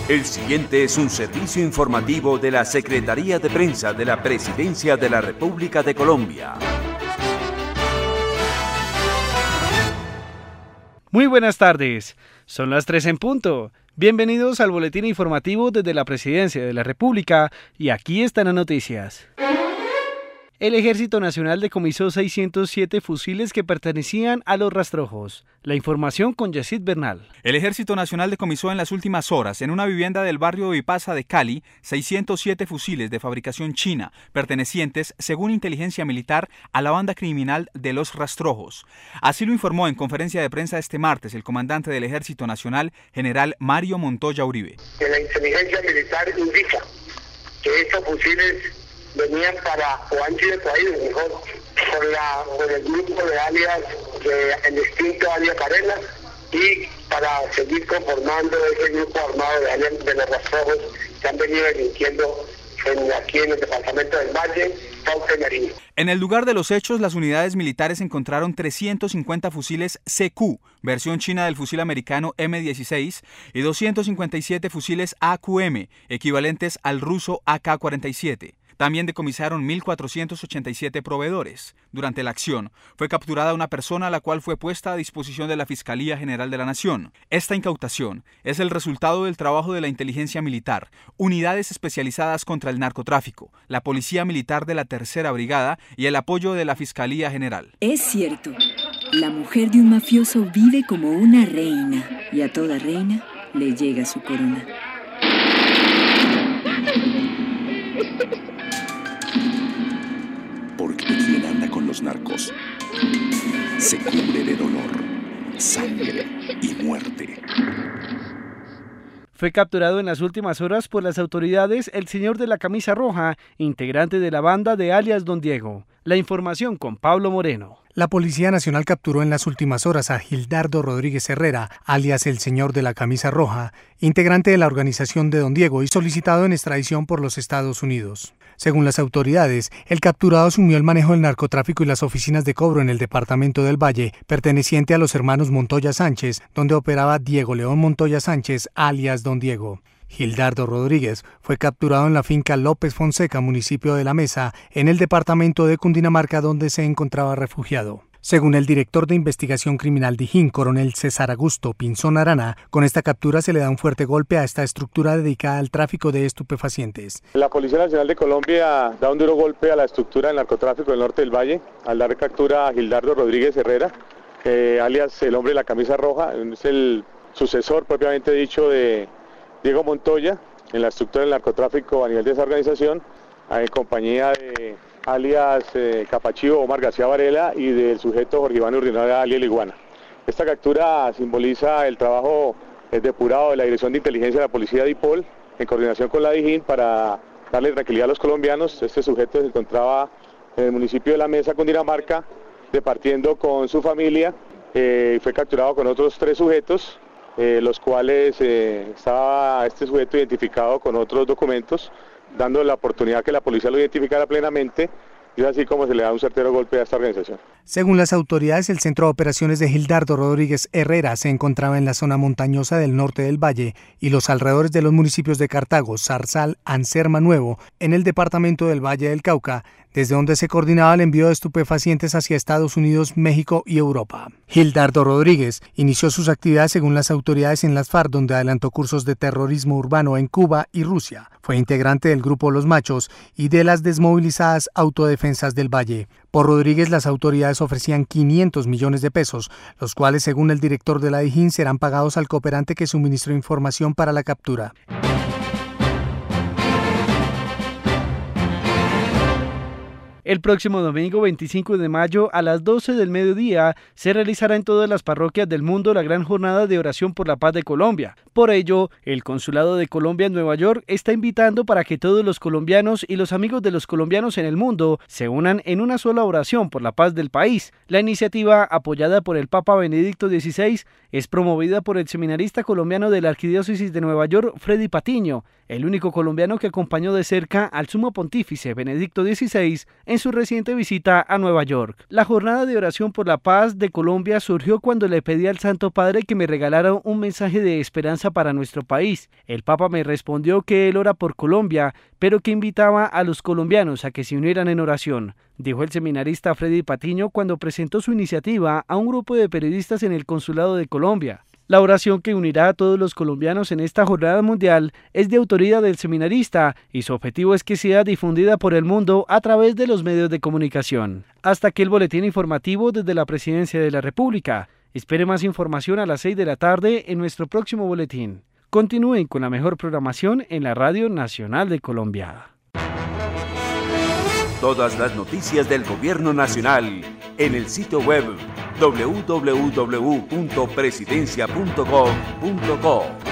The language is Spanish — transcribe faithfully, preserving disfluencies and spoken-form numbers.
El siguiente es un servicio informativo de la Secretaría de Prensa de la Presidencia de la República de Colombia. Muy buenas tardes, son las tres en punto. Bienvenidos al boletín informativo desde la Presidencia de la República y aquí están las noticias. El Ejército Nacional decomisó seiscientos siete fusiles que pertenecían a los rastrojos. La información con Yesid Bernal. El Ejército Nacional decomisó en las últimas horas en una vivienda del barrio Vipasa de Cali seiscientos siete fusiles de fabricación china, pertenecientes, según inteligencia militar, a la banda criminal de los rastrojos. Así lo informó en conferencia de prensa este martes el comandante del Ejército Nacional, general Mario Montoya Uribe. Que la inteligencia militar indica que estos fusiles venían para, o han sido traídos mejor, por, la, por el grupo de alias, de, el extinto alias Varela, y para seguir conformando ese grupo armado de alias de los rastrojos que han venido delinquiendo en, aquí en el departamento del Valle, Cauca y Nariño. En el lugar de los hechos, las unidades militares encontraron trescientos cincuenta fusiles C Q, versión china del fusil americano M dieciséis, y doscientos cincuenta y siete fusiles A Q M, equivalentes al ruso A K cuarenta y siete. También decomisaron mil cuatrocientos ochenta y siete proveedores. Durante la acción, fue capturada una persona la cual fue puesta a disposición de la Fiscalía General de la Nación. Esta incautación es el resultado del trabajo de la inteligencia militar, unidades especializadas contra el narcotráfico, la Policía Militar de la Tercera Brigada y el apoyo de la Fiscalía General. Es cierto, la mujer de un mafioso vive como una reina y a toda reina le llega su corona. Porque quien anda con los narcos se cubre de dolor, sangre y muerte. Fue capturado en las últimas horas por las autoridades el señor de la camisa roja, integrante de la banda de alias Don Diego. La información con Pablo Moreno. La Policía Nacional capturó en las últimas horas a Gildardo Rodríguez Herrera, alias el señor de la camisa roja, integrante de la organización de Don Diego y solicitado en extradición por los Estados Unidos. Según las autoridades, el capturado asumió el manejo del narcotráfico y las oficinas de cobro en el departamento del Valle, perteneciente a los hermanos Montoya Sánchez, donde operaba Diego León Montoya Sánchez, alias Don Diego. Gildardo Rodríguez fue capturado en la finca López Fonseca, municipio de La Mesa, en el departamento de Cundinamarca, donde se encontraba refugiado. Según el director de investigación criminal Dijín, coronel César Augusto Pinzón Arana, con esta captura se le da un fuerte golpe a esta estructura dedicada al tráfico de estupefacientes. La Policía Nacional de Colombia da un duro golpe a la estructura del narcotráfico del norte del Valle, al dar captura a Gildardo Rodríguez Herrera, eh, alias el hombre de la camisa roja, es el sucesor propiamente dicho de Diego Montoya en la estructura del narcotráfico a nivel de esa organización, en compañía de alias eh, Capachivo Omar García Varela y del sujeto Jorge Iván Urdinaga alias Liguana. Esta captura simboliza el trabajo eh, depurado de la Dirección de Inteligencia de la Policía de DIPOL en coordinación con la Dijín para darle tranquilidad a los colombianos. Este sujeto se encontraba en el municipio de La Mesa, Cundinamarca, departiendo con su familia. Eh, fue capturado con otros tres sujetos, eh, los cuales eh, estaba este sujeto identificado con otros documentos, dando la oportunidad que la policía lo identificara plenamente, y es así como se le da un certero golpe a esta organización. Según las autoridades, el centro de operaciones de Gildardo Rodríguez Herrera se encontraba en la zona montañosa del norte del Valle y los alrededores de los municipios de Cartago, Zarzal, Anserma Nuevo, en el departamento del Valle del Cauca, desde donde se coordinaba el envío de estupefacientes hacia Estados Unidos, México y Europa. Gildardo Rodríguez inició sus actividades según las autoridades en las FARC, donde adelantó cursos de terrorismo urbano en Cuba y Rusia. Fue integrante del grupo Los Machos y de las desmovilizadas autodefensas del Valle. Por Rodríguez, las autoridades ofrecían quinientos millones de pesos, los cuales, según el director de la Dijín, serán pagados al cooperante que suministró información para la captura. El próximo domingo veinticinco de mayo a las doce del mediodía se realizará en todas las parroquias del mundo la gran jornada de oración por la paz de Colombia. Por ello, el Consulado de Colombia en Nueva York está invitando para que todos los colombianos y los amigos de los colombianos en el mundo se unan en una sola oración por la paz del país. La iniciativa, apoyada por el Papa Benedicto dieciséis, es promovida por el seminarista colombiano de la Arquidiócesis de Nueva York, Freddy Patiño, el único colombiano que acompañó de cerca al Sumo Pontífice Benedicto dieciséis en su reciente visita a Nueva York. La jornada de oración por la paz de Colombia surgió cuando le pedí al Santo Padre que me regalara un mensaje de esperanza para nuestro país. El Papa me respondió que él ora por Colombia, pero que invitaba a los colombianos a que se unieran en oración, dijo el seminarista Freddy Patiño cuando presentó su iniciativa a un grupo de periodistas en el Consulado de Colombia. La oración que unirá a todos los colombianos en esta jornada mundial es de autoría del seminarista y su objetivo es que sea difundida por el mundo a través de los medios de comunicación. Hasta aquí el boletín informativo desde la Presidencia de la República. Espere más información a las seis de la tarde en nuestro próximo boletín. Continúen con la mejor programación en la Radio Nacional de Colombia. Todas las noticias del Gobierno Nacional en el sitio web doble u doble u doble u punto presidencia punto gov punto co.